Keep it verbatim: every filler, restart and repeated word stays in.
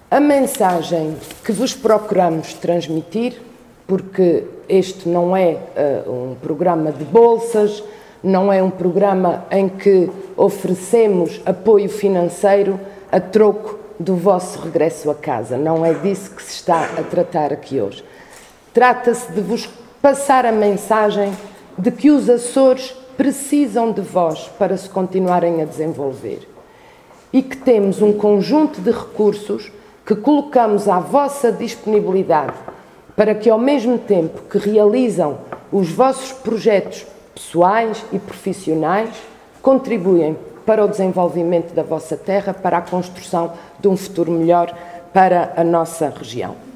A mensagem que vos procuramos transmitir, porque este não é uh, um programa de bolsas, não é um programa em que oferecemos apoio financeiro a troco do vosso regresso a casa. Não é disso que se está a tratar aqui hoje. Trata-se de vos passar a mensagem de que os Açores precisam de vós para se continuarem a desenvolver e que temos um conjunto de recursos que colocamos à vossa disponibilidade para que, ao mesmo tempo que realizam os vossos projetos pessoais e profissionais, contribuem para o desenvolvimento da vossa terra, para a construção de um futuro melhor para a nossa região.